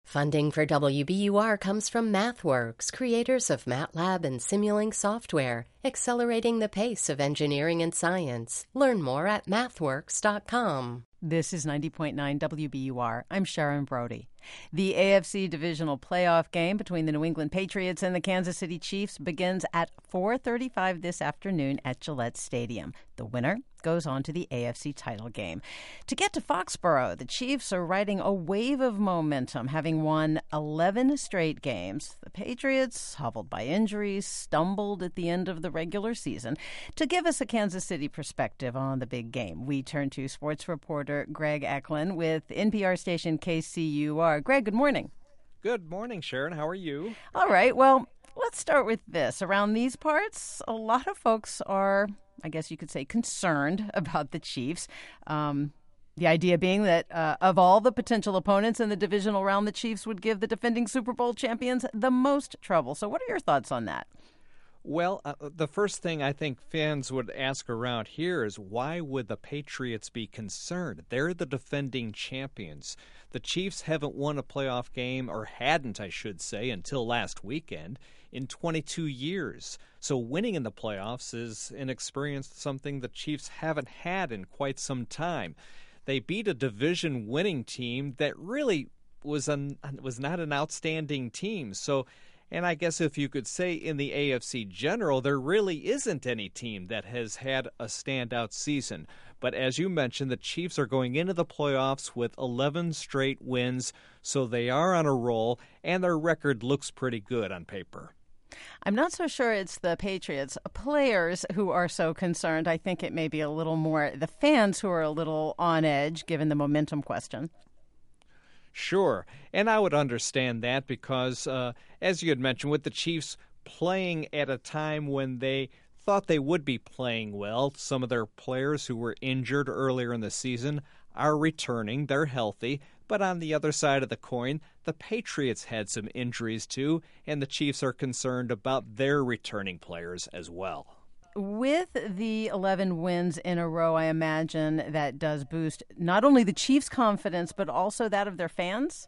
Funding for WBUR comes from MathWorks, creators of MATLAB and Simulink software, accelerating the pace of engineering and science. Learn more at mathworks.com. This is 90.9 WBUR. I'm Sharon Brody. The AFC divisional playoff game between the New England Patriots and the Kansas City Chiefs begins at 4:35 this afternoon at Gillette Stadium. The winner goes on to the AFC title game. To get to Foxborough, the Chiefs are riding a wave of momentum, having won 11 straight games. The Patriots, hobbled by injuries, stumbled at the end of the regular season. To give us a Kansas City perspective on the big game, we turn to sports reporter Greg Eklund with NPR station KCUR. Greg, good morning. Good morning, Sharon. How are you? All right. Well, let's start with this. Around these parts, a lot of folks are, I guess you could say, concerned about the Chiefs. The idea being that of all the potential opponents in the divisional round, the Chiefs would give the defending Super Bowl champions the most trouble. So what are your thoughts on that? Well, the first thing I think fans would ask around here is why would the Patriots be concerned? They're the defending champions. The Chiefs haven't won a playoff game, or hadn't, I should say, until last weekend, in 22 years. So winning in the playoffs is an experience, something the Chiefs haven't had in quite some time. They beat a division-winning team that really was not an outstanding team. And I guess if you could say in the AFC general, there really isn't any team that has had a standout season. But as you mentioned, the Chiefs are going into the playoffs with 11 straight wins, so they are on a roll, and their record looks pretty good on paper. I'm not so sure it's the Patriots players who are so concerned. I think it may be a little more the fans who are a little on edge, given the momentum question. Sure, and I would understand that because, as you had mentioned, with the Chiefs playing at a time when they thought they would be playing well, some of their players who were injured earlier in the season are returning. They're healthy. But on the other side of the coin, the Patriots had some injuries too, and the Chiefs are concerned about their returning players as well. With the 11 wins in a row, I imagine that does boost not only the Chiefs' confidence, but also that of their fans?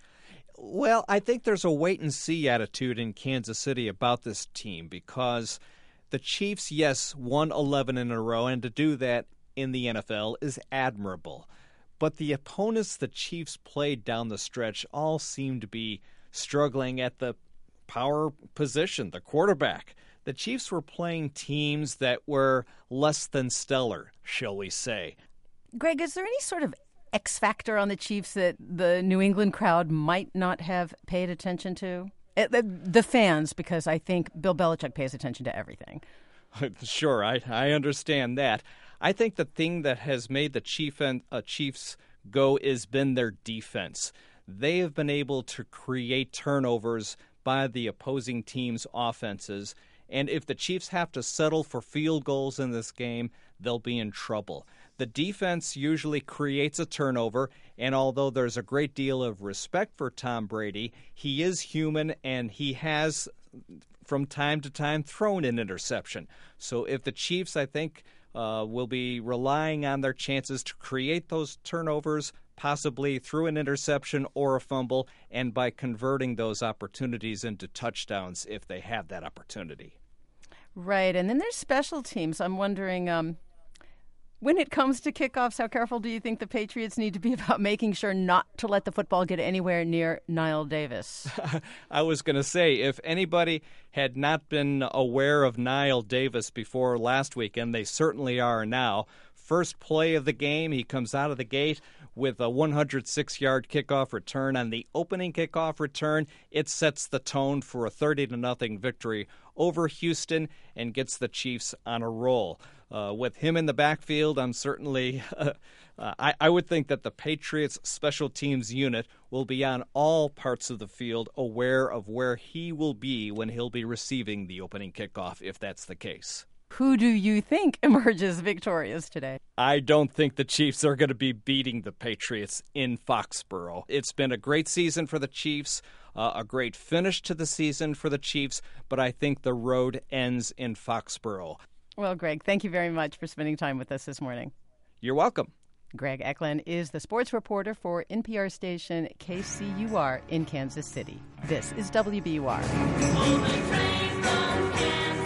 Well, I think there's a wait-and-see attitude in Kansas City about this team because the Chiefs, yes, won 11 in a row, and to do that in the NFL is admirable. But the opponents the Chiefs played down the stretch all seem to be struggling at the power position, the quarterback. The Chiefs were playing teams that were less than stellar, shall we say. Greg, is there any sort of X factor on the Chiefs that the New England crowd might not have paid attention to? The fans, because I think Bill Belichick pays attention to everything. Sure, I understand that. I think the thing that has made the Chiefs go has been their defense. They have been able to create turnovers by the opposing team's offenses, and if the Chiefs have to settle for field goals in this game, they'll be in trouble. The defense usually creates a turnover, and although there's a great deal of respect for Tom Brady, he is human, and he has, from time to time, thrown an interception. So if the Chiefs, I think, will be relying on their chances to create those turnovers, possibly through an interception or a fumble, and by converting those opportunities into touchdowns if they have that opportunity. Right, and then there's special teams. I'm wondering, when it comes to kickoffs, how careful do you think the Patriots need to be about making sure not to let the football get anywhere near Niall Davis? I was going to say, if anybody had not been aware of Niall Davis before last weekend, they certainly are now. First play of the game, he comes out of the gate with a 106-yard kickoff return. On the opening kickoff return, it sets the tone for a 30-0 victory over Houston and gets the Chiefs on a roll. With him in the backfield, I'm certainly I would think that the Patriots special teams unit will be on all parts of the field, aware of where he will be when he'll be receiving the opening kickoff, if that's the case. Who do you think emerges victorious today? I don't think the Chiefs are going to be beating the Patriots in Foxborough. It's been a great season for the Chiefs, a great finish to the season for the Chiefs, but I think the road ends in Foxborough. Well, Greg, thank you very much for spending time with us this morning. You're welcome. Greg Eklund is the sports reporter for NPR station KCUR in Kansas City. This is WBUR.